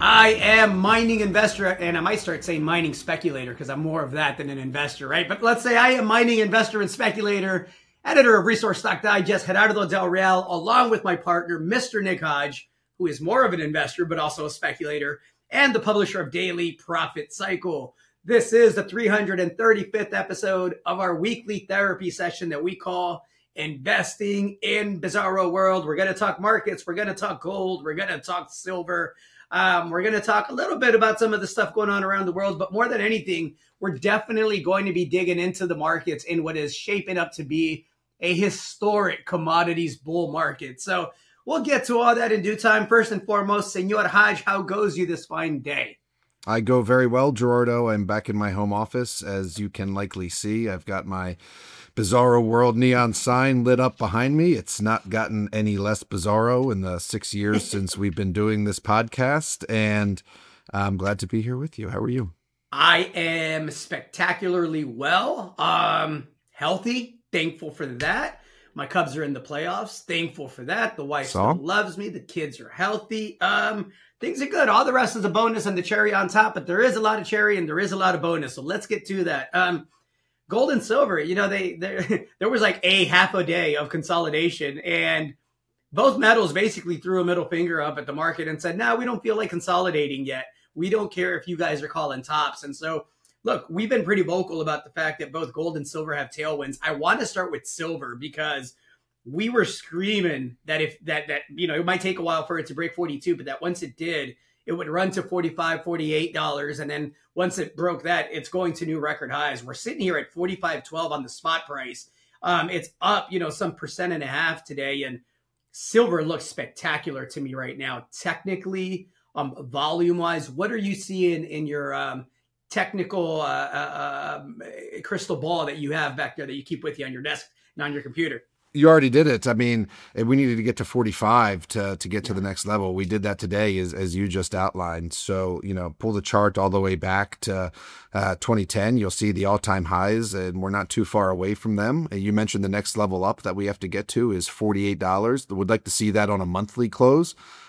I am mining investor, and I might start saying mining speculator because I'm more of that than an investor, right? But let's say I am mining investor and speculator, editor of Resource Stock Digest, Gerardo Del Real, along with my partner, Mr. Nick Hodge, who is more of an investor, but also a speculator, and the publisher of Daily Profit Cycle. This is the 335th episode of our weekly therapy session that we call Investing in Bizarro World. We're going to talk markets. We're going to talk gold. We're going to talk silver. We're going to talk a little bit about some of the stuff going on around the world, but more than anything, we're definitely going to be digging into the markets in what is shaping up to be a historic commodities bull market. So we'll get to all that in due time. First and foremost, Senor Hodge, how goes you this fine day? I go very well, Gerardo. I'm back in my home office. As you can likely see, I've got my Bizarro World neon sign lit up behind me. It's not gotten any less bizarro in the 6 years since we've been doing this podcast, and I'm glad to be here with you. How are you? I am spectacularly well, healthy, thankful for that. My Cubs are in the playoffs, thankful for that. The wife still loves me. The kids are healthy. Things are good. All the rest is a bonus and the cherry on top, but there is a lot of cherry and there is a lot of bonus. So let's get to that. Gold and silver, you know, there was like a half a day of consolidation, and both metals basically threw a middle finger up at the market and said, no, we don't feel like consolidating yet. We don't care if you guys are calling tops. And so, look, we've been pretty vocal about the fact that both gold and silver have tailwinds. I want to start with silver because we were screaming that if that you know, it might take a while for it to break 42, but that once it did, it would run to $45, $48. And then once it broke that, it's going to new record highs. We're sitting here at 45.12 on the spot price. It's up, you know, some 1.5% today. And silver looks spectacular to me right now. Technically, volume wise, what are you seeing in your technical crystal ball that you have back there that you keep with you on your desk and on your computer? You already did it. I mean, we needed to get to 45 to get to the next level. We did that today, as you just outlined. So, you know, pull the chart all the way back to 2010. You'll see the all-time highs, and we're not too far away from them. You mentioned the next level up that we have to get to is $48. Would like to see that on a monthly close,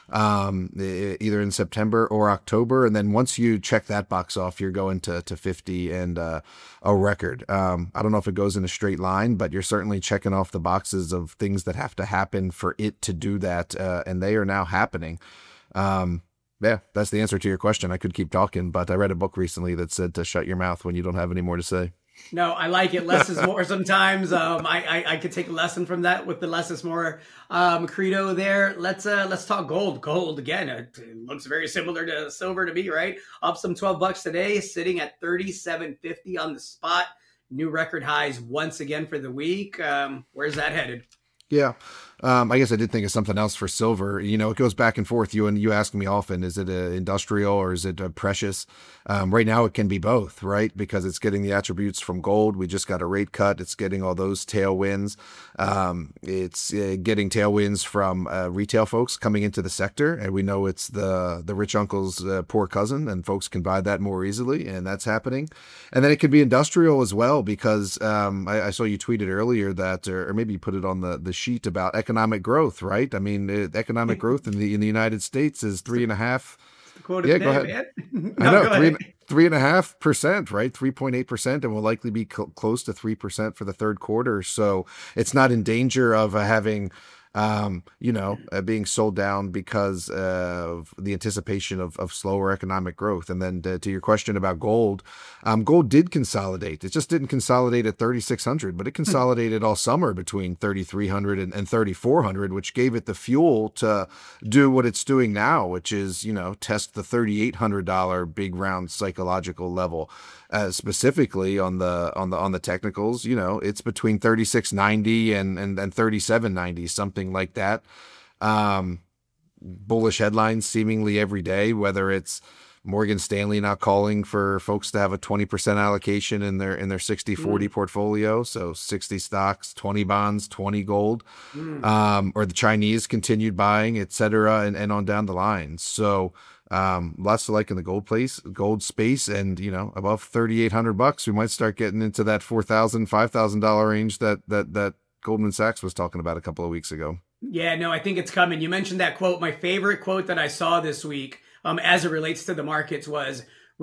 either in September or October. And then once you check that box off, you're going to 50 and a record. I don't know if it goes in a straight line, but you're certainly checking off the boxes of things that have to happen for it to do that. And they are now happening. Yeah, that's the answer to your question. I could keep talking, but I read a book recently that said to shut your mouth when you don't have any more to say. No, I like it. Less is more sometimes. I could take a lesson from that with the less is more credo there. Let's talk gold. Gold again. It looks very similar to silver to me, right? Up some $12 today, sitting at $37.50 on the spot. New record highs once again for the week. Where's that headed? Yeah. I guess I did think of something else for silver. You know, it goes back and forth. You ask me often, is it a industrial or is it a precious? Right now it can be both, right? Because it's getting the attributes from gold. We just got a rate cut. It's getting all those tailwinds. It's getting tailwinds from retail folks coming into the sector. And we know it's the rich uncle's poor cousin, and folks can buy that more easily. And that's happening. And then it could be industrial as well, because I saw you tweeted earlier that, or maybe you put it on the sheet about economic growth, right? I mean, economic growth in the United States is 3.5. Yeah, go ahead. I know 3.5%, right? 3.8%, and will likely be close to 3% for the third quarter. So it's not in danger of having, being sold down because of the anticipation of slower economic growth. And then to your question about gold, gold did consolidate. It just didn't consolidate at 3,600, but it consolidated all summer between 3,300 and 3,400, which gave it the fuel to do what it's doing now, which is, you know, test the $3,800 big round psychological level. Specifically on the technicals, you know, it's between 3690 and 3790, something like that. Bullish headlines seemingly every day, whether it's Morgan Stanley now calling for folks to have a 20% allocation in their 60-40 portfolio. So 60 stocks, 20 bonds, 20 gold, or the Chinese continued buying, et cetera, and on down the line. So lots to like in the gold space, and, you know, above $3,800, we might start getting into that $4,000, $5,000 range that Goldman Sachs was talking about a couple of weeks ago. Yeah, no, I think it's coming. You mentioned that quote. My favorite quote that I saw this week as it relates to the markets was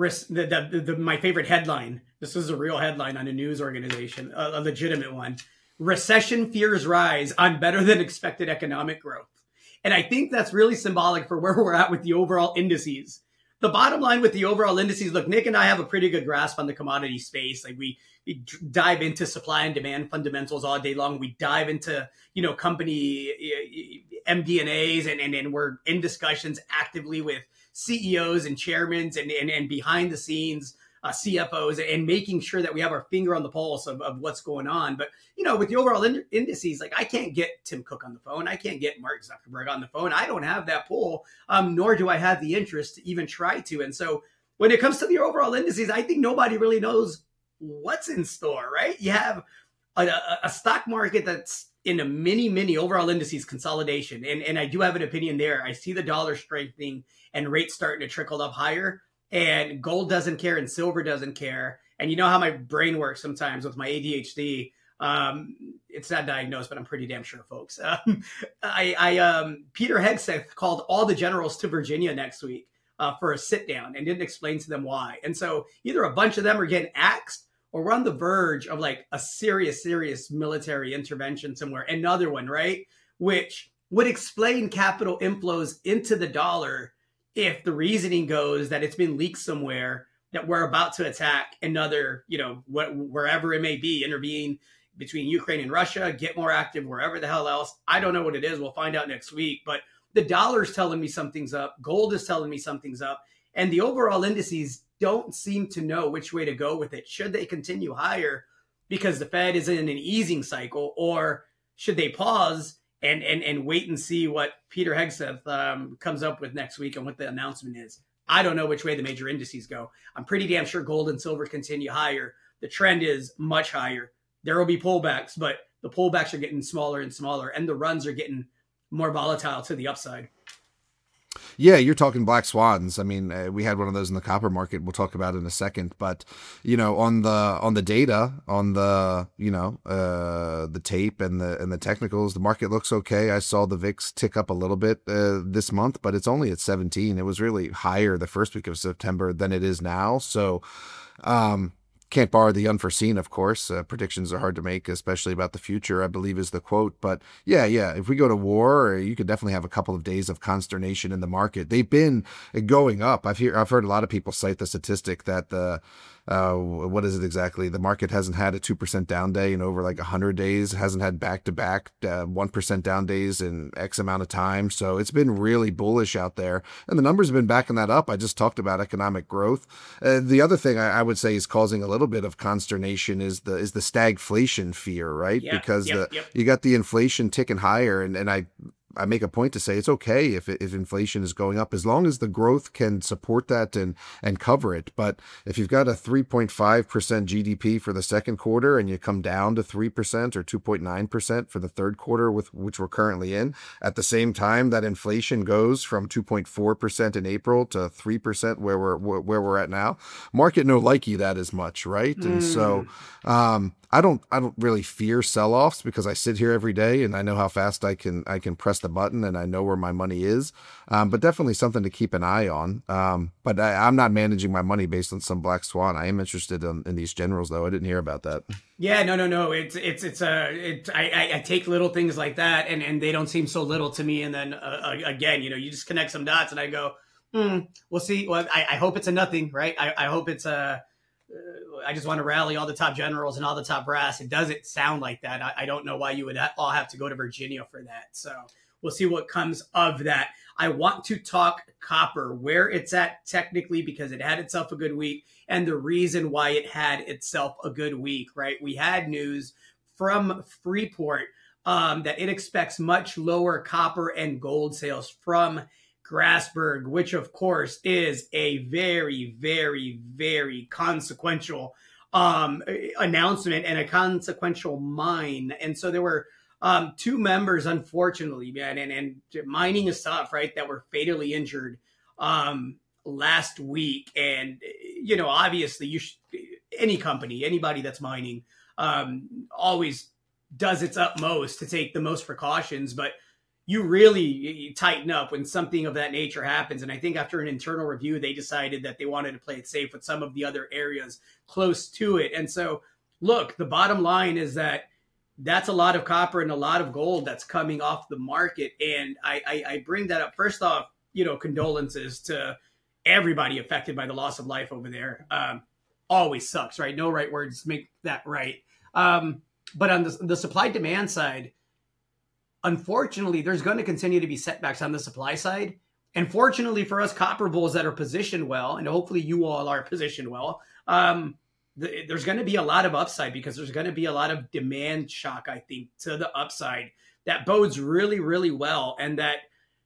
my favorite headline. This is a real headline on a news organization, a legitimate one. Recession fears rise on better than expected economic growth. And I think that's really symbolic for where we're at with the overall indices. The bottom line with the overall indices, look, Nick and I have a pretty good grasp on the commodity space. Like we dive into supply and demand fundamentals all day long. We dive into, company MD&As and we're in discussions actively with CEOs and chairmen and behind the scenes CFOs and making sure that we have our finger on the pulse of what's going on. But, with the overall indices, like I can't get Tim Cook on the phone. I can't get Mark Zuckerberg on the phone. I don't have that pull, nor do I have the interest to even try to. And so when it comes to the overall indices, I think nobody really knows what's in store, right? You have a stock market that's in a mini overall indices consolidation. And I do have an opinion there. I see the dollar strengthening and rates starting to trickle up higher. And gold doesn't care and silver doesn't care. And you know how my brain works sometimes with my ADHD. It's not diagnosed, but I'm pretty damn sure, folks. Peter Hegseth called all the generals to Virginia next week for a sit down and didn't explain to them why. And so either a bunch of them are getting axed or we're on the verge of like a serious military intervention somewhere. Another one, right? Which would explain capital inflows into the dollar if the reasoning goes that it's been leaked somewhere that we're about to attack another, wherever it may be, intervene between Ukraine and Russia, get more active wherever the hell else. I don't know what it is. We'll find out next week. But the dollar's telling me something's up. Gold is telling me something's up. And the overall indices don't seem to know which way to go with it. Should they continue higher because the Fed is in an easing cycle, or should they pause and wait and see what Peter Hegseth comes up with next week and what the announcement is? I don't know which way the major indices go. I'm pretty damn sure gold and silver continue higher. The trend is much higher. There will be pullbacks, but the pullbacks are getting smaller and smaller, and the runs are getting more volatile to the upside. Yeah, you're talking black swans. I mean, we had one of those in the copper market. We'll talk about it in a second. But on the data, on the the tape and the technicals, the market looks okay. I saw the VIX tick up a little bit this month, but it's only at 17. It was really higher the first week of September than it is now. So, can't bar the unforeseen, of course. Predictions are hard to make, especially about the future, I believe is the quote. But yeah, if we go to war, you could definitely have a couple of days of consternation in the market. They've been going up. I've heard a lot of people cite the statistic that what is it exactly? The market hasn't had a 2% down day in over like 100 days, hasn't had back-to-back 1% down days in X amount of time. So it's been really bullish out there. And the numbers have been backing that up. I just talked about economic growth. The other thing I would say is causing a little bit of consternation is the stagflation fear, right? Because you got the inflation ticking higher, and I make a point to say it's okay if inflation is going up as long as the growth can support that and cover it. But if you've got a 3.5% GDP for the second quarter and you come down to 3% or 2.9% for the third quarter, which we're currently in, at the same time that inflation goes from 2.4% in April to 3% where we're at now, market no likey that as much, right? And so I don't really fear sell-offs because I sit here every day and I know how fast I can press the button and I know where my money is. But definitely something to keep an eye on. But I'm not managing my money based on some black swan. I am interested in these generals, though. I didn't hear about that. Yeah, no. I take little things like that and they don't seem so little to me. And then again, you just connect some dots and I go, we'll see. Well, I hope it's a nothing, right? I hope it's I just want to rally all the top generals and all the top brass. It doesn't sound like that. I don't know why you would all have to go to Virginia for that. So we'll see what comes of that. I want to talk copper, where it's at technically, because it had itself a good week and the reason why it had itself a good week, right? We had news from Freeport that it expects much lower copper and gold sales from Grasberg, which of course is a very, very, very consequential announcement and a consequential mine. And so there were two members, unfortunately, man, and mining is tough, right, that were fatally injured last week. And, obviously any company, anybody that's mining always does its utmost to take the most precautions, but you really tighten up when something of that nature happens. And I think after an internal review, they decided that they wanted to play it safe with some of the other areas close to it. And so, look, the bottom line is that that's a lot of copper and a lot of gold that's coming off the market. And I bring that up. First off, condolences to everybody affected by the loss of life over there. Always sucks, right? No right words make that right. But on the supply demand side, unfortunately, there's going to continue to be setbacks on the supply side. And fortunately for us copper bulls that are positioned well, and hopefully you all are positioned well, there's going to be a lot of upside because there's going to be a lot of demand shock, I think, to the upside that bodes really, really well. And that,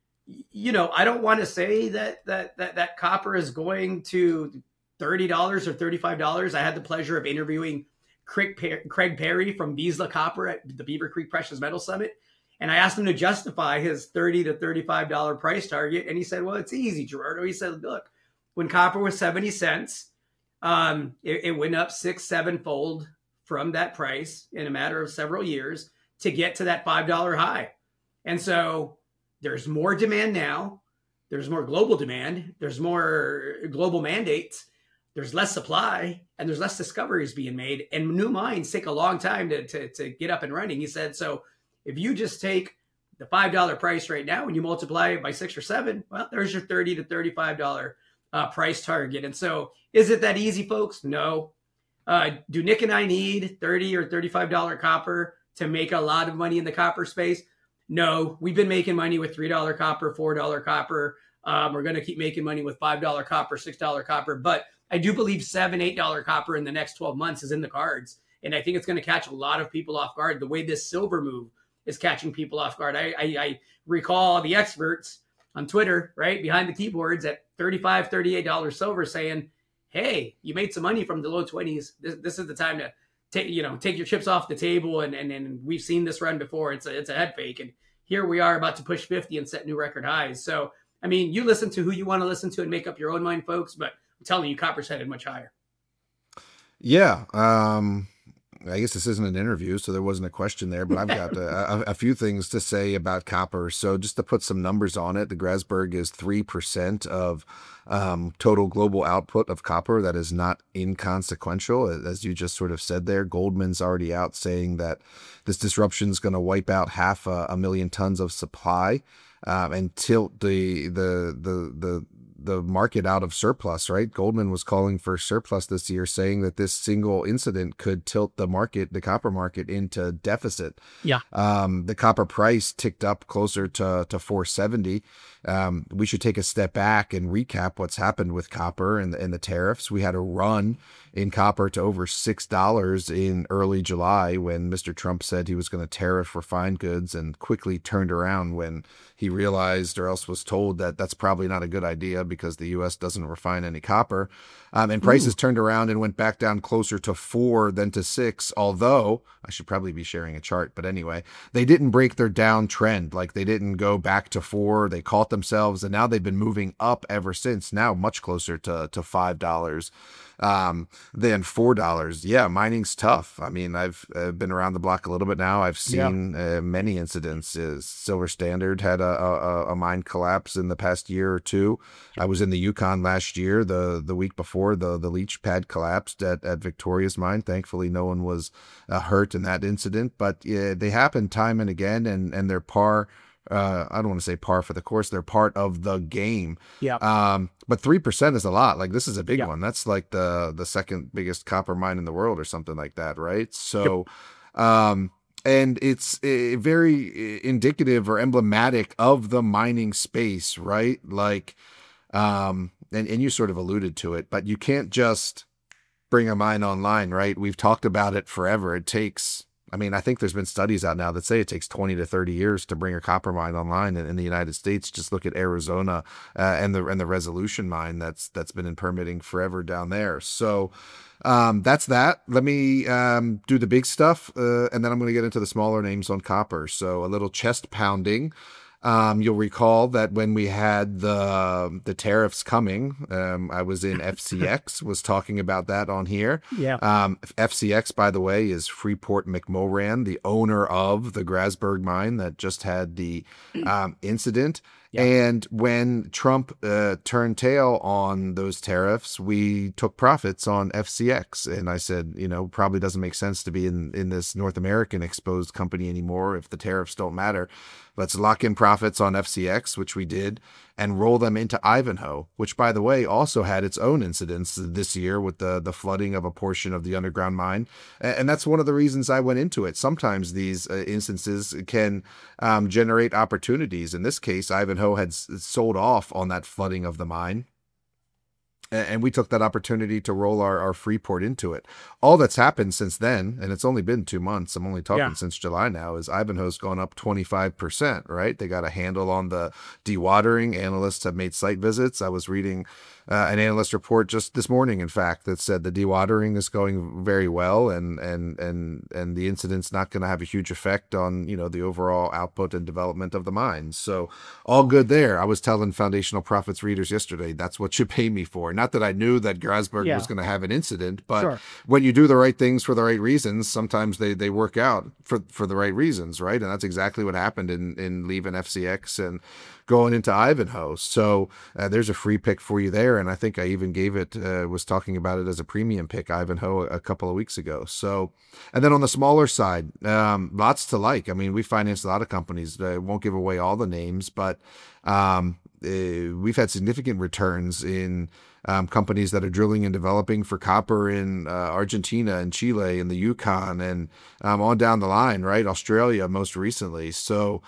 I don't want to say that copper is going to $30 or $35. I had the pleasure of interviewing Craig Perry from Vizsla Copper at the Beaver Creek Precious Metal Summit. And I asked him to justify his $30 to $35 price target. And he said, well, it's easy, Gerardo. He said, look, when copper was 70 cents, it went up 6-7 fold from that price in a matter of several years to get to that $5 high. And so there's more demand now. There's more global demand. There's more global mandates. There's less supply and there's less discoveries being made. And new mines take a long time to get up and running. He said, so if you just take the $5 price right now and you multiply it by 6 or 7, well, there's your $30 to $35 price target. And so is it that easy, folks? No. Do Nick and I need $30 or $35 copper to make a lot of money in the copper space? No. We've been making money with $3 copper, $4 copper. We're going to keep making money with $5 copper, $6 copper. But I do believe $7, $8 copper in the next 12 months is in the cards. And I think it's going to catch a lot of people off guard the way this silver move is catching people off guard. I recall the experts on Twitter, right, behind the keyboards at $35, $38 silver saying, hey, you made some money from the low 20s. This is the time to take your chips off the table. And we've seen this run before. It's a head fake. And here we are about to push 50 and set new record highs. So, I mean, you listen to who you want to listen to and make up your own mind, folks. But I'm telling you, copper's headed much higher. Yeah. I guess this isn't an interview, so there wasn't a question there, but I've got a few things to say about copper. So just to put some numbers on it, the Grasberg is 3% of total global output of copper. That is not inconsequential, as you just sort of said there. Goldman's already out saying that this disruption is going to wipe out 500,000 tons of supply and tilt the market out of surplus, right? Goldman was calling for surplus this year, saying that this single incident could tilt the copper market into deficit. Yeah. The copper price ticked up closer to 470. We should take a step back and recap what's happened with copper and the tariffs. We had a run in copper to over $6 in early July when Mr. Trump said he was going to tariff refined goods, and quickly turned around when he realized, or else was told, that that's probably not a good idea because the U.S. doesn't refine any copper. And prices turned around and went back down closer to 4 than to 6, although I should probably be sharing a chart. But anyway, they didn't break their downtrend. Like, they didn't go back to 4. They caught themselves, and now they've been moving up ever since, now much closer to $5 than $4. Yeah, mining's tough. I mean, I've been around the block a little bit now. I've seen many incidents. Silver Standard had a mine collapse in the past year or two. I was in the Yukon last year, the week before the leach pad collapsed at Victoria's mine. Thankfully, no one was hurt in that incident, but they happen time and again, and they're I don't want to say par for the course. They're part of the game. Yeah. But 3% is a lot. Like, this is a big one. That's like the second biggest copper mine in the world or something like that. Right. So, and it's very indicative or emblematic of the mining space, right? Like, and you sort of alluded to it, but you can't just bring a mine online, right? We've talked about it forever. It takes, I mean, I think there's been studies out now that say it takes 20 to 30 years to bring a copper mine online in the United States. Just look at Arizona and the Resolution mine that's been in permitting forever down there. So that's that. Let me do the big stuff, and then I'm going to get into the smaller names on copper. So a little chest pounding. You'll recall that when we had the tariffs coming, I was in FCX, was talking about that on here. Yeah. FCX, by the way, is Freeport McMoran, the owner of the Grasberg mine that just had the incident. Yeah. And when Trump turned tail on those tariffs, we took profits on FCX. And I said, probably doesn't make sense to be in this North American exposed company anymore if the tariffs don't matter. Let's lock in profits on FCX, which we did, and roll them into Ivanhoe, which, by the way, also had its own incidents this year with the flooding of a portion of the underground mine. And that's one of the reasons I went into it. Sometimes these instances can generate opportunities. In this case, Ivanhoe had sold off on that flooding of the mine. And we took that opportunity to roll our Freeport into it. All that's happened since then, and it's only been 2 months, I'm only talking since July now, is Ivanhoe's gone up 25%, right? They got a handle on the dewatering. Analysts have made site visits. I was reading an analyst report just this morning, in fact, that said the dewatering is going very well, and the incident's not going to have a huge effect on the overall output and development of the mines. So all good there. I was telling Foundational Profits readers yesterday, that's what you pay me for. Not that I knew that Grasberg was going to have an incident, but when you do the right things for the right reasons, sometimes they work out for the right reasons, right? And that's exactly what happened in leaving FCX and going into Ivanhoe. So there's a free pick for you there. And I think I even gave it, was talking about it as a premium pick, Ivanhoe, a couple of weeks ago. So, and then on the smaller side, lots to like. I mean, we financed a lot of companies. I won't give away all the names, but we've had significant returns in companies that are drilling and developing for copper in Argentina and Chile and the Yukon and on down the line, right? Australia most recently. So,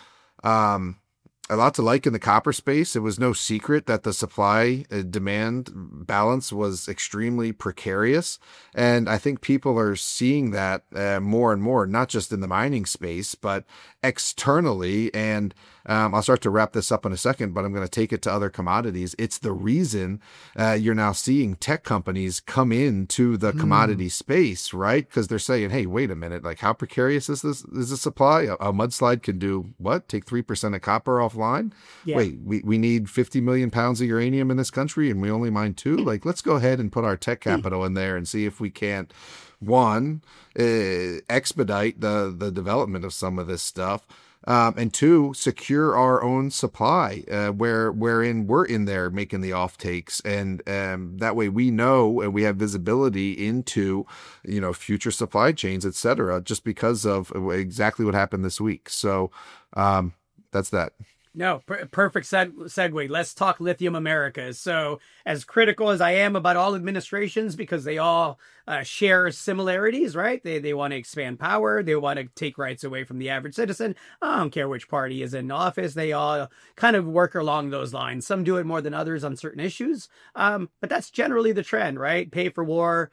a lot to like in the copper space. It was no secret that the supply demand balance was extremely precarious. And I think people are seeing that more and more, not just in the mining space, but externally. And I'll start to wrap this up in a second, but I'm going to take it to other commodities. It's the reason you're now seeing tech companies come into the commodity space, right? Because they're saying, hey, wait a minute, like how precarious is this? Is the supply? A mudslide can do what? Take 3% of copper offline? Yeah. Wait, we need 50 million pounds of uranium in this country and we only mine 2? Like, let's go ahead and put our tech capital in there and see if we can't, one, expedite the development of some of this stuff. And 2, secure our own supply, wherein we're in there making the off takes. And that way we know and we have visibility into, future supply chains, et cetera, just because of exactly what happened this week. So that's that. No, perfect segue. Let's talk Lithium Americas. So as critical as I am about all administrations, because they all share similarities, right? They want to expand power. They want to take rights away from the average citizen. I don't care which party is in office. They all kind of work along those lines. Some do it more than others on certain issues. But that's generally the trend, right? Pay for war,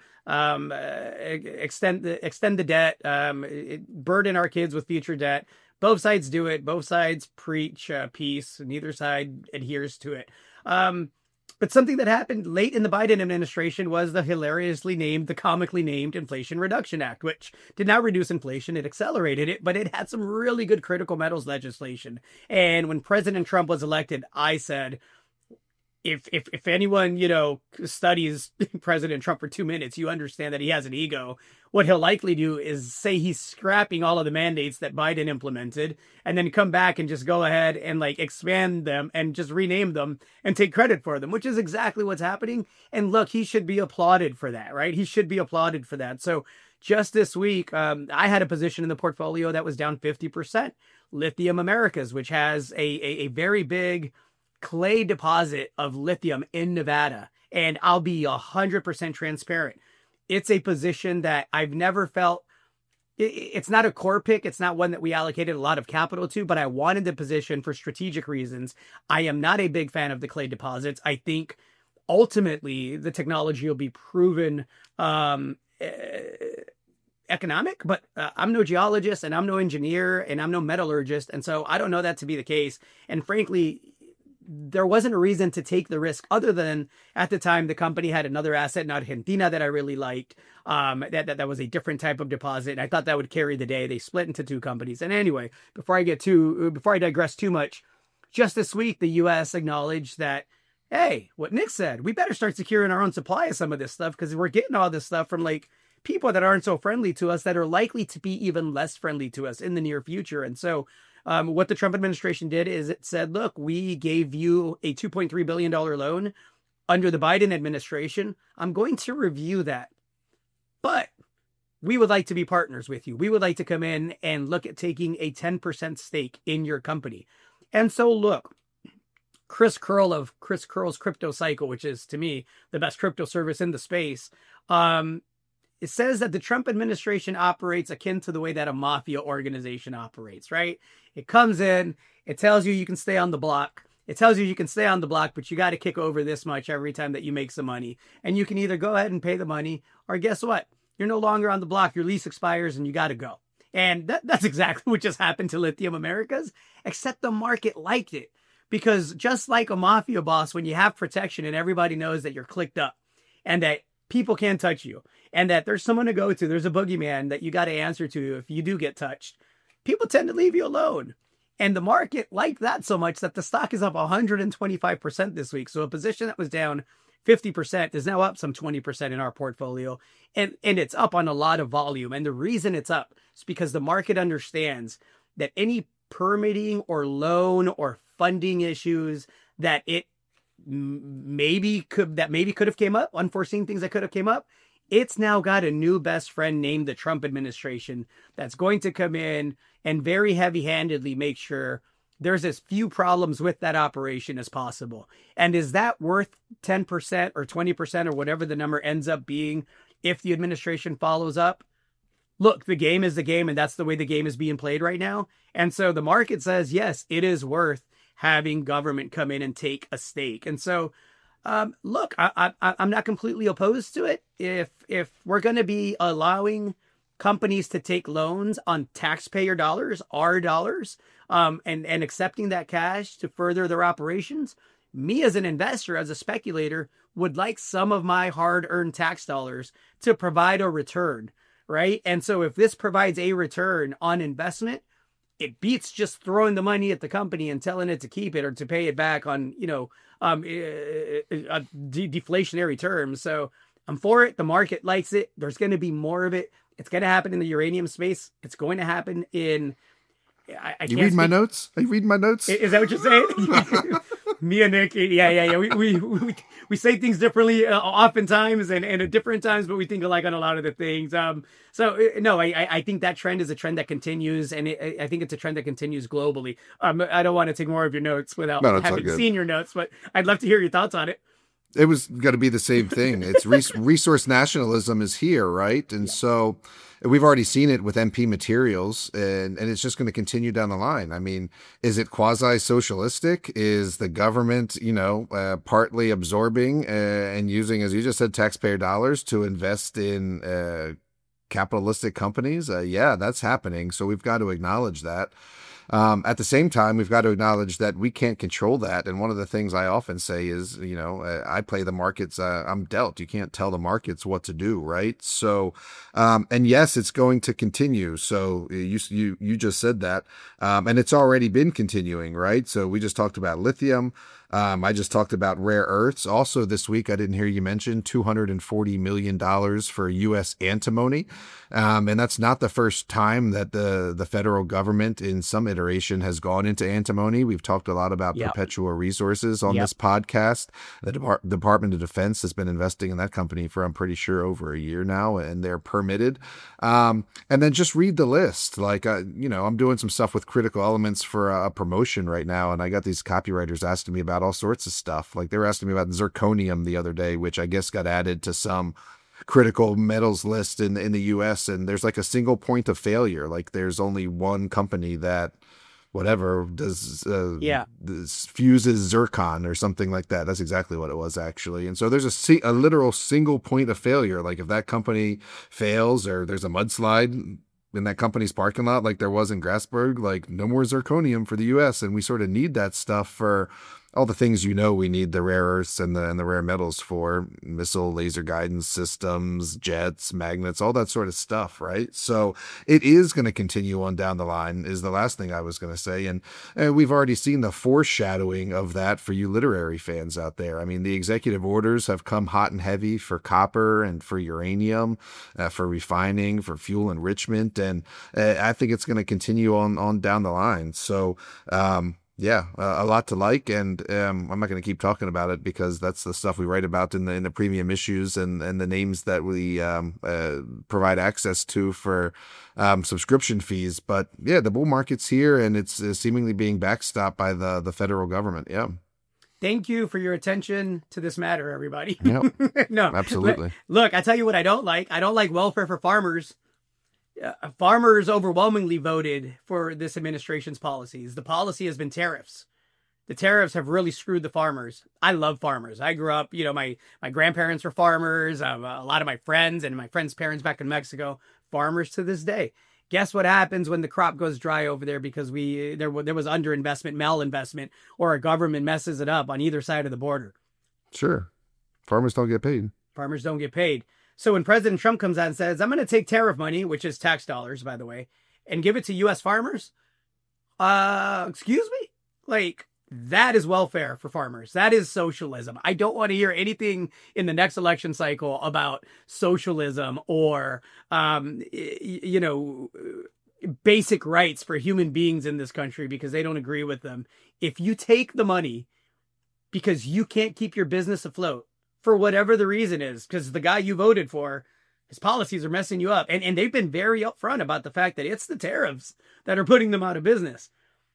extend the debt, burden our kids with future debt. Both sides do it. Both sides preach peace. Neither side adheres to it. But something that happened late in the Biden administration was the comically named Inflation Reduction Act, which did not reduce inflation. It accelerated it, but it had some really good critical metals legislation. And when President Trump was elected, I said, if anyone, studies President Trump for 2 minutes, you understand that he has an ego. What he'll likely do is say he's scrapping all of the mandates that Biden implemented and then come back and just go ahead and expand them and just rename them and take credit for them, which is exactly what's happening. And look, he should be applauded for that, right? He should be applauded for that. So just this week, I had a position in the portfolio that was down 50%. Lithium Americas, which has a very big clay deposit of lithium in Nevada. And I'll be 100% transparent. It's a position that I've never felt. It's not a core pick. It's not one that we allocated a lot of capital to, but I wanted the position for strategic reasons. I am not a big fan of the clay deposits. I think ultimately the technology will be proven economic, but I'm no geologist and I'm no engineer and I'm no metallurgist. And so I don't know that to be the case. And frankly, there wasn't a reason to take the risk other than at the time the company had another asset in Argentina that I really liked. That was a different type of deposit. And I thought that would carry the day. They split into 2 companies. And anyway, before I digress too much, just this week, the U.S. acknowledged that, hey, what Nick said, we better start securing our own supply of some of this stuff because we're getting all this stuff from like people that aren't so friendly to us that are likely to be even less friendly to us in the near future. And so what the Trump administration did is it said, look, we gave you a $2.3 billion loan under the Biden administration. I'm going to review that, but we would like to be partners with you. We would like to come in and look at taking a 10% stake in your company. And so look, Chris Curl of Chris Curl's Crypto Cycle, which is to me the best crypto service in the space, it says that the Trump administration operates akin to the way that a mafia organization operates, right? It comes in, it tells you can stay on the block. It tells you can stay on the block, but you got to kick over this much every time that you make some money. And you can either go ahead and pay the money, or guess what? You're no longer on the block. Your lease expires and you got to go. And that's exactly what just happened to Lithium Americas, except the market liked it. Because just like a mafia boss, when you have protection and everybody knows that you're clicked up and that people can't touch you and that there's someone to go to, there's a boogeyman that you got to answer to if you do get touched, people tend to leave you alone. And the market liked that so much that the stock is up 125% this week. So a position that was down 50% is now up some 20% in our portfolio. And it's up on a lot of volume. And the reason it's up is because the market understands that any permitting or loan or funding issues that it maybe could have came up, unforeseen things that could have came up, it's now got a new best friend named the Trump administration that's going to come in and very heavy-handedly make sure there's as few problems with that operation as possible. And is that worth 10% or 20% or whatever the number ends up being if the administration follows up? Look, the game is the game, and that's the way the game is being played right now. And so the market says, yes, it is worth having government come in and take a stake. And so, look, I'm not completely opposed to it. If we're going to be allowing companies to take loans on taxpayer dollars, our dollars, and accepting that cash to further their operations, me as an investor, as a speculator, would like some of my hard-earned tax dollars to provide a return, right? And so if this provides a return on investment, it beats just throwing the money at the company and telling it to keep it or to pay it back on, deflationary terms. So I'm for it. The market likes it. There's going to be more of it. It's going to happen in the uranium space. It's going to happen in... You read my notes? Are you reading my notes? Is that what you're saying? Me and Nick, yeah. We say things differently oftentimes and at different times, but we think alike on a lot of the things. I think that trend is a trend that continues, and I think it's a trend that continues globally. I don't want to take more of your notes without having seen your notes, but I'd love to hear your thoughts on it. It was going to be the same thing. It's resource nationalism is here, right? And so we've already seen it with MP Materials, and it's just going to continue down the line. I mean, is it quasi-socialistic? Is the government, partly absorbing and using, as you just said, taxpayer dollars to invest in capitalistic companies? Yeah, that's happening. So we've got to acknowledge that. At the same time, we've got to acknowledge that we can't control that. And one of the things I often say is, I play the markets. I'm dealt. You can't tell the markets what to do, right? So, and yes, it's going to continue. So you just said that, and it's already been continuing, right? So we just talked about lithium. I just talked about rare earths. Also this week, I didn't hear you mention $240 million for U.S. antimony. And that's not the first time that the federal government in some iteration has gone into antimony. We've talked a lot about Perpetua Resources on this podcast. The Department of Defense has been investing in that company for, I'm pretty sure, over a year now, and they're permitted. And then just read the list. Like, I'm doing some stuff with Critical Elements for a promotion right now, and I got these copywriters asking me about all sorts of stuff. Like they were asking me about zirconium the other day, which I guess got added to some critical metals list in the US, and there's like a single point of failure. Like there's only one company that does fuses zircon or something like that. That's exactly what it was, actually. And so there's a literal single point of failure. Like if that company fails or there's a mudslide in that company's parking lot, like there was in Grasberg, like no more zirconium for the US. And we sort of need that stuff for all the things we need the rare earths and the rare metals for: missile, laser guidance systems, jets, magnets, all that sort of stuff, right? So it is going to continue on down the line, is the last thing I was going to say. And we've already seen the foreshadowing of that for you literary fans out there. I mean, the executive orders have come hot and heavy for copper and for uranium, for refining, for fuel enrichment. And I think it's going to continue on down the line. So, a lot to like, and I'm not going to keep talking about it because that's the stuff we write about in the premium issues and the names that we provide access to for subscription fees. But yeah, the bull market's here, and it's seemingly being backstopped by the federal government. Yeah. Thank you for your attention to this matter, everybody. Yep. No, absolutely. Look, I tell you what I don't like. I don't like welfare for farmers. Farmers overwhelmingly voted for this administration's policies. The policy has been tariffs. The tariffs have really screwed the farmers. I love farmers. I grew up, my grandparents were farmers. A lot of my friends and my friends' parents back in Mexico, farmers to this day. Guess what happens when the crop goes dry over there because there was underinvestment, malinvestment, or a government messes it up on either side of the border? Sure. Farmers don't get paid. Farmers don't get paid. So when President Trump comes out and says, I'm going to take tariff money, which is tax dollars, by the way, and give it to U.S. farmers, excuse me? Like, that is welfare for farmers. That is socialism. I don't want to hear anything in the next election cycle about socialism or, basic rights for human beings in this country because they don't agree with them. If you take the money because you can't keep your business afloat, for whatever the reason is, because the guy you voted for, his policies are messing you up. And they've been very upfront about the fact that it's the tariffs that are putting them out of business.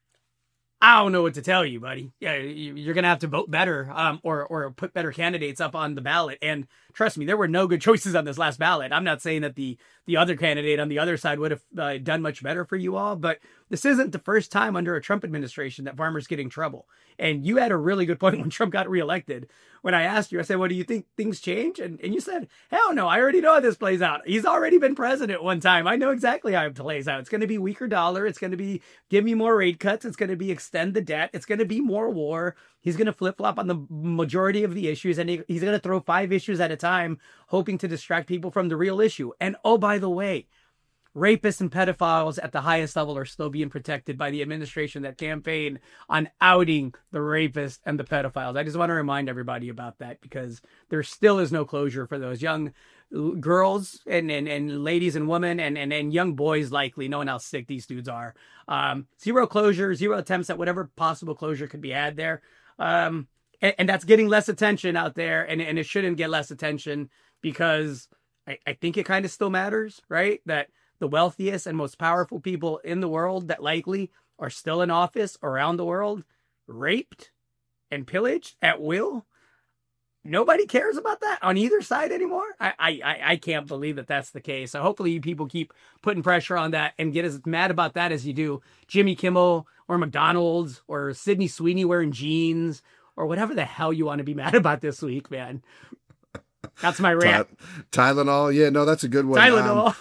I don't know what to tell you, buddy. Yeah, you're going to have to vote better or put better candidates up on the ballot. And trust me, there were no good choices on this last ballot. I'm not saying that the other candidate on the other side would have done much better for you all, but this isn't the first time under a Trump administration that farmers get in trouble. And you had a really good point when Trump got reelected. When I asked you, I said, well, do you think things change? And you said, hell no, I already know how this plays out. He's already been president one time. I know exactly how it plays out. It's going to be weaker dollar. It's going to be give me more rate cuts. It's going to be extend the debt. It's going to be more war. He's going to flip-flop on the majority of the issues, and he's going to throw 5 issues at a time, hoping to distract people from the real issue. And oh, by the way, rapists and pedophiles at the highest level are still being protected by the administration that campaigned on outing the rapists and the pedophiles. I just want to remind everybody about that because there still is no closure for those young girls and ladies and women and young boys, likely, knowing how sick these dudes are. Zero closure, zero attempts at whatever possible closure could be had there. And that's getting less attention out there, and it shouldn't get less attention because I think it kind of still matters, right? That the wealthiest and most powerful people in the world that likely are still in office around the world, raped and pillaged at will. Nobody cares about that on either side anymore. I can't believe that that's the case. So hopefully you people keep putting pressure on that and get as mad about that as you do Jimmy Kimmel or McDonald's or Sydney Sweeney wearing jeans or whatever the hell you want to be mad about this week, man. That's my rant. Tylenol. Yeah, no, that's a good one. Tylenol.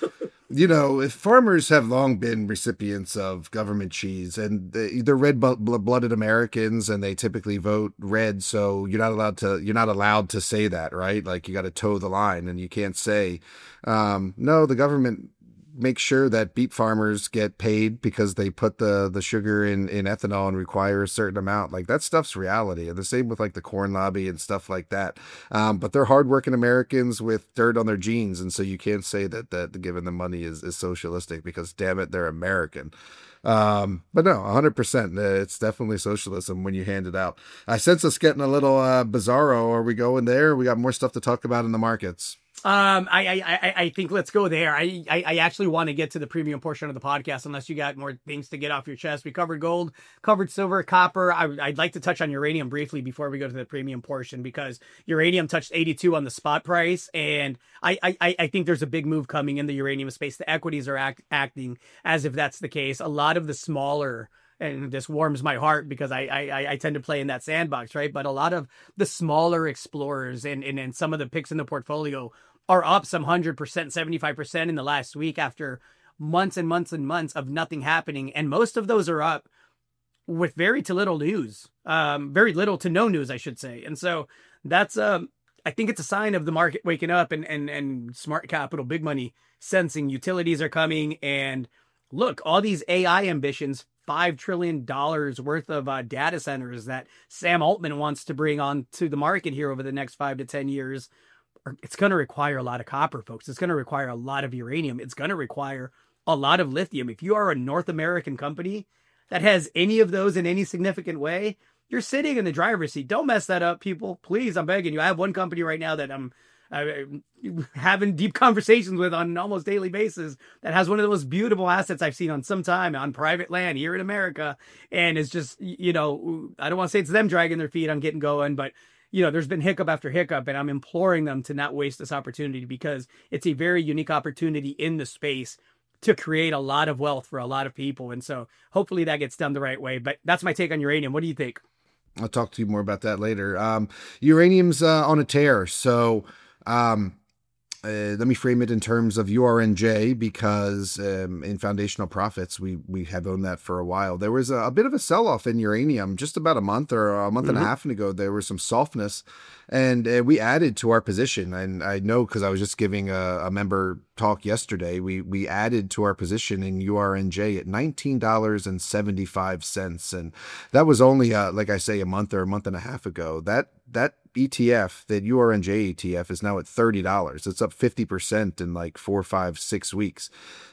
If farmers have long been recipients of government cheese, and they're red-blooded Americans, and they typically vote red, so you're not allowed to say that, right? Like you got to toe the line, and you can't say, no, the government makes sure that beet farmers get paid because they put the sugar in ethanol and require a certain amount. Like that stuff's reality. And the same with like the corn lobby and stuff like that. But they're hardworking Americans with dirt on their jeans. And so you can't say that giving them money is socialistic because damn it, they're American. But no, 100%. It's definitely socialism when you hand it out. I sense us getting a little bizarro. Are we going there? We got more stuff to talk about in the markets. I think let's go there. I actually want to get to the premium portion of the podcast, unless you got more things to get off your chest. We covered gold, covered silver, copper. I'd like to touch on uranium briefly before we go to the premium portion, because uranium touched 82 on the spot price. And I think there's a big move coming in the uranium space. The equities are acting as if that's the case. A lot of the smaller, and this warms my heart because I tend to play in that sandbox, right? But a lot of the smaller explorers and some of the picks in the portfolio are up some 100%, 75% in the last week after months and months and months of nothing happening. And most of those are up with very to little news, very little to no news, I should say. And so that's, I think it's a sign of the market waking up and smart capital, big money sensing utilities are coming. And look, all these AI ambitions, $5 trillion worth of data centers that Sam Altman wants to bring on to the market here over the next 5 to 10 years. It's going to require a lot of copper, folks. It's going to require a lot of uranium. It's going to require a lot of lithium. If you are a North American company that has any of those in any significant way, you're sitting in the driver's seat. Don't mess that up, people. Please, I'm begging you. I have one company right now that I'm having deep conversations with on an almost daily basis that has one of the most beautiful assets I've seen on some time on private land here in America. And it's just, I don't want to say it's them dragging their feet on getting going, but there's been hiccup after hiccup, and I'm imploring them to not waste this opportunity because it's a very unique opportunity in the space to create a lot of wealth for a lot of people. And so hopefully that gets done the right way. But that's my take on uranium. What do you think? I'll talk to you more about that later. Uranium's on a tear. So let me frame it in terms of URNJ because in foundational profits, we have owned that for a while. There was a bit of a sell-off in uranium just about a month and a half ago. There was some softness, and we added to our position. And I know because I was just giving a member talk yesterday, we added to our position in URNJ at $19.75. And that was only, like I say, a month or a month and a half ago. That ETF, that URNJ ETF, is now at $30. It's up 50% in like 4, 5, 6 weeks.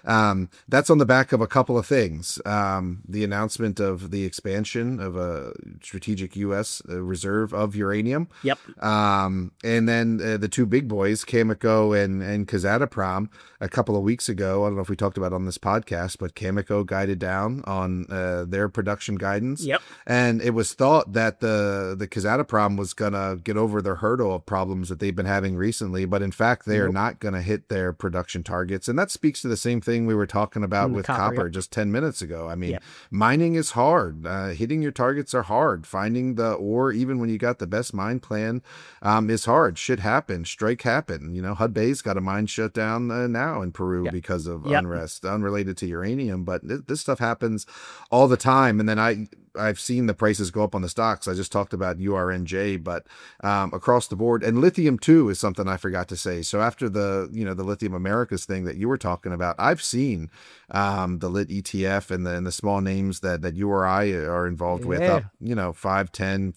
That's on the back of a couple of things. The announcement of the expansion of a strategic U.S. reserve of uranium. Yep. And then the two big boys, Cameco and Kazatomprom, a couple of weeks ago. I don't know if we talked about it on this podcast, but Cameco guided down on their production guidance. Yep. And it was thought that the Kazatomprom was going to get over their hurdle of problems that they've been having recently, but in fact, they are not going to hit their production targets. And that speaks to the same thing we were talking about with copper just 10 minutes ago. I mean, mining is hard. Hitting your targets are hard. Finding the ore, even when you got the best mine plan, is hard. Shit happened. Strike happened. Hudbay's got a mine shut down now in Peru because of unrest, unrelated to uranium. But this stuff happens all the time. And then I've seen the prices go up on the stocks. I just talked about URNJ, but across the board, and lithium too is something I forgot to say. So after the Lithium Americas thing that you were talking about, I've seen the lit ETF and the small names that you or I are involved with up 5, 10,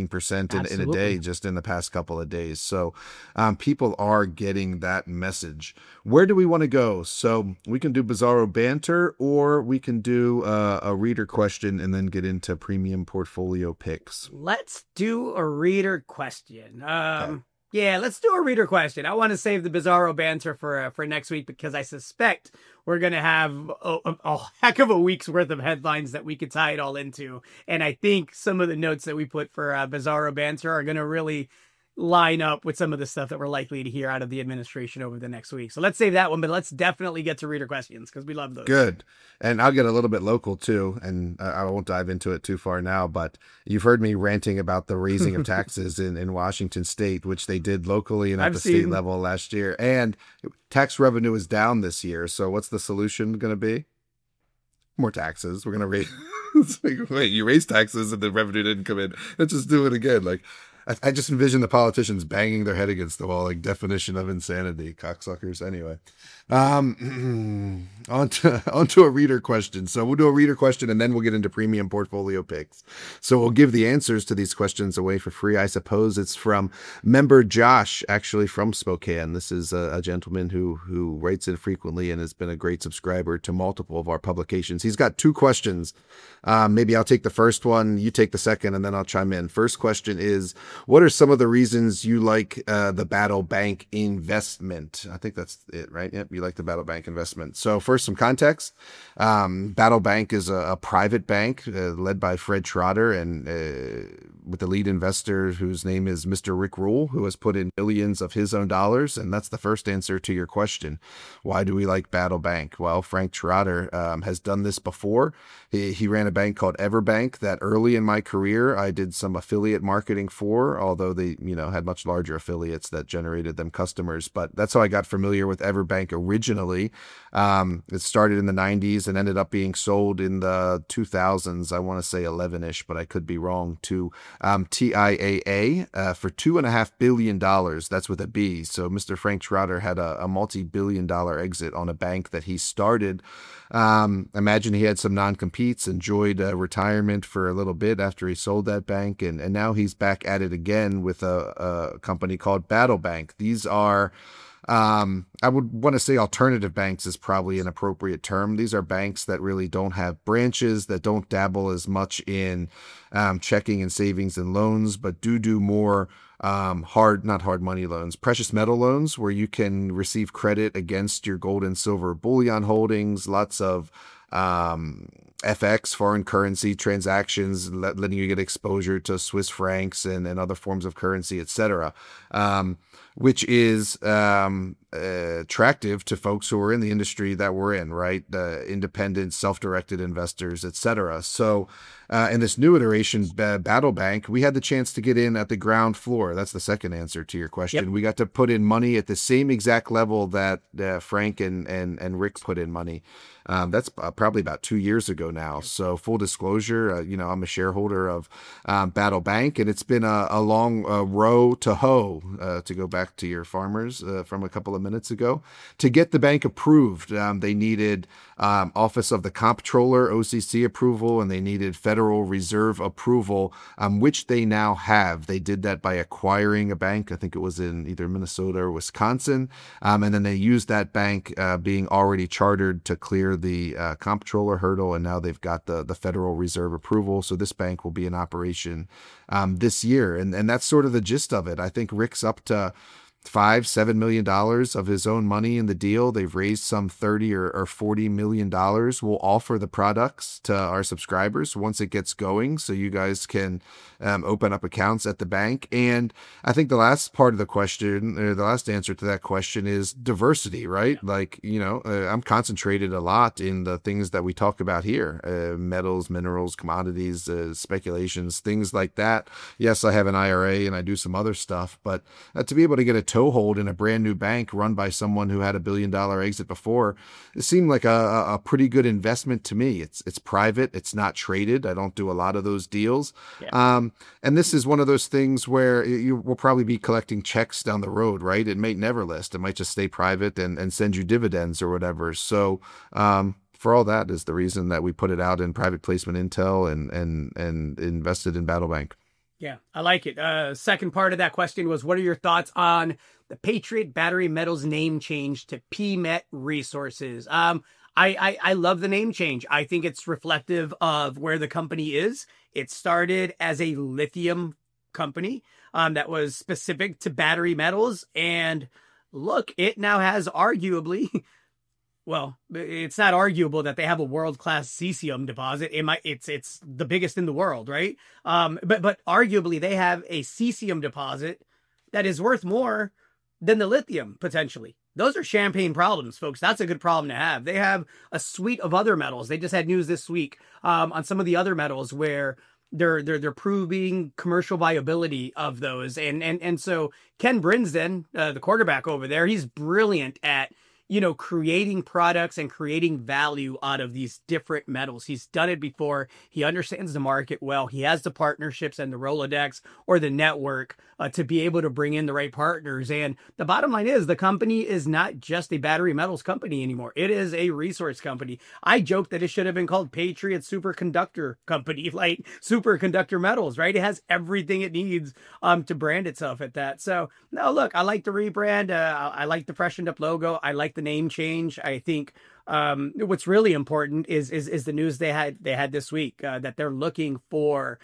15% in a day just in the past couple of days. So people are getting that message. Where do we want to go? So we can do Bizarro banter, or we can do a reader question and then get into premium portfolio picks. Let's do a reader question. Yeah, let's do a reader question. I want to save the Bizarro banter for next week because I suspect we're going to have a heck of a week's worth of headlines that we could tie it all into. And I think some of the notes that we put for Bizarro banter are going to really line up with some of the stuff that we're likely to hear out of the administration over the next week. So let's save that one, but let's definitely get to reader questions because we love those. Good. And I'll get a little bit local too, and I won't dive into it too far now, but you've heard me ranting about the raising of taxes in Washington state, which they did locally and at the state level last year. And tax revenue is down this year. So what's the solution going to be? More taxes. We're going to raise, wait, you raised taxes and the revenue didn't come in. Let's just do it again. Like, I just envision the politicians banging their head against the wall, like definition of insanity, cocksuckers. Anyway, onto a reader question. So we'll do a reader question and then we'll get into premium portfolio picks. So we'll give the answers to these questions away for free. I suppose it's from member Josh, actually from Spokane. This is a gentleman who writes in frequently and has been a great subscriber to multiple of our publications. He's got 2 questions. Maybe I'll take the first one, you take the second, and then I'll chime in. First question is, what are some of the reasons you like the Battle Bank investment? I think that's it, right? Yep, you like the Battle Bank investment. So first, some context. Battle Bank is a private bank led by Fred Schroeder and with the lead investor whose name is Mr. Rick Rule, who has put in billions of his own dollars. And that's the first answer to your question. Why do we like Battle Bank? Well, Frank Trotter has done this before. He ran a bank called Everbank that early in my career I did some affiliate marketing for, although they had much larger affiliates that generated them customers. But that's how I got familiar with Everbank originally. It started in the 90s and ended up being sold in the 2000s. I want to say 11-ish, but I could be wrong, to TIAA for $2.5 billion. That's with a B. So Mr. Frank Trotter had a multi-billion-dollar exit on a bank that he started. Imagine he had some non-competes, enjoyed retirement for a little bit after he sold that bank, and now he's back at it again with a company called Battle Bank. These are I would want to say alternative banks is probably an appropriate term. These are banks that really don't have branches, that don't dabble as much in checking and savings and loans, but do more not hard money loans, precious metal loans, where you can receive credit against your gold and silver bullion holdings, lots of FX, foreign currency transactions, letting you get exposure to Swiss francs and other forms of currency, etc., which is attractive to folks who are in the industry that we're in, right? Independent, self-directed investors, etc. So in this new iteration, Battle Bank, we had the chance to get in at the ground floor. That's the second answer to your question. Yep. We got to put in money at the same exact level that Frank and Rick put in money. That's probably about 2 years ago now. So full disclosure, I'm a shareholder of Battle Bank, and it's been a long row to hoe, to go back to your farmers from a couple of minutes ago. To get the bank approved, they needed Office of the Comptroller, OCC approval, and they needed Federal Reserve approval, which they now have. They did that by acquiring a bank. I think it was in either Minnesota or Wisconsin. And then they used that bank being already chartered to clear the comptroller hurdle, and now they've got the Federal Reserve approval. So this bank will be in operation this year, and that's sort of the gist of it. I think Rick's up to $5-7 million of his own money in the deal. They've raised some $30 or $40 million. We'll offer the products to our subscribers once it gets going, so you guys can open up accounts at the bank. And I think the last part of the question, or the last answer to that question, is diversity, right? Yeah. Like, I'm concentrated a lot in the things that we talk about here, metals, minerals, commodities, speculations, things like that. Yes, I have an IRA and I do some other stuff, but to be able to get a toehold in a brand new bank run by someone who had $1 billion exit before, it seemed like a pretty good investment to me. It's private. It's not traded. I don't do a lot of those deals. Yeah. And this is one of those things where you will probably be collecting checks down the road, right? It may never list. It might just stay private and send you dividends or whatever. So, for all that is the reason that we put it out in private placement intel and invested in Battle Bank. Yeah, I like it. Second part of that question was, what are your thoughts on the Patriot Battery Metals name change to PMET Resources? I love the name change. I think it's reflective of where the company is. It started as a lithium company that was specific to battery metals. And look, it now has arguably... Well, it's not arguable that they have a world-class cesium deposit. It's the biggest in the world, right? But arguably they have a cesium deposit that is worth more than the lithium potentially. Those are champagne problems, folks. That's a good problem to have. They have a suite of other metals. They just had news this week on some of the other metals where they're proving commercial viability of those. And so Ken Brinsden, the quarterback over there, he's brilliant at creating products and creating value out of these different metals. He's done it before. He understands the market well. He has the partnerships and the Rolodex or the network to be able to bring in the right partners. And the bottom line is the company is not just a battery metals company anymore. It is a resource company. I joke that it should have been called Patriot Superconductor Company, like superconductor metals, right? It has everything it needs to brand itself at that. So no, look, I like the rebrand. I like the freshened up logo. I like the name change. I think what's really important is the news they had this week that they're looking for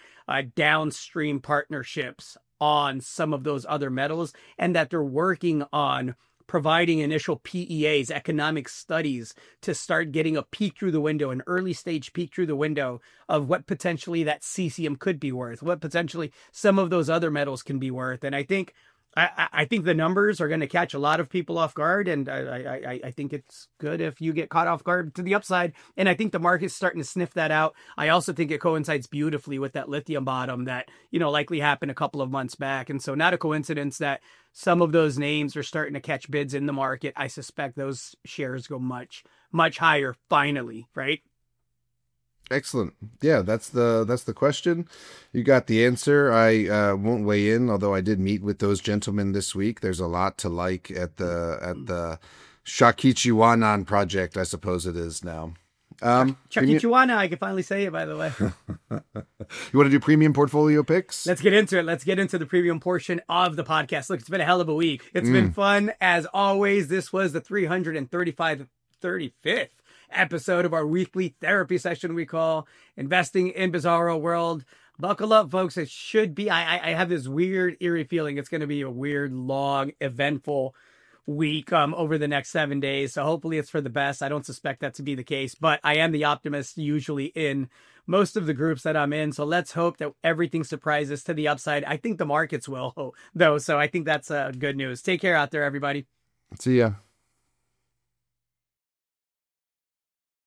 downstream partnerships on some of those other metals, and that they're working on providing initial PEAs, economic studies, to start getting a peek through the window, an early stage peek through the window of what potentially that cesium could be worth, what potentially some of those other metals can be worth. And I think the numbers are going to catch a lot of people off guard, and I think it's good if you get caught off guard to the upside. And I think the market's starting to sniff that out. I also think it coincides beautifully with that lithium bottom that, likely happened a couple of months back. And so not a coincidence that some of those names are starting to catch bids in the market. I suspect those shares go much, much higher finally, right? Excellent. Yeah, that's the question. You got the answer. I won't weigh in, although I did meet with those gentlemen this week. There's a lot to like at the Shakichiwanan project, I suppose it is now. Shakichiwana, I can finally say it, by the way. You want to do premium portfolio picks? Let's get into it. Let's get into the premium portion of the podcast. Look, it's been a hell of a week. It's been fun as always. This was the 35th episode of our weekly therapy session we call Investing in Bizarro World. Buckle up, folks. It should be. I have this weird, eerie feeling it's going to be a weird, long, eventful week over the next 7 days. So hopefully it's for the best. I don't suspect that to be the case, but I am the optimist usually in most of the groups that I'm in. So let's hope that everything surprises to the upside. I think the markets will, though. So I think that's good news. Take care out there, everybody. See ya.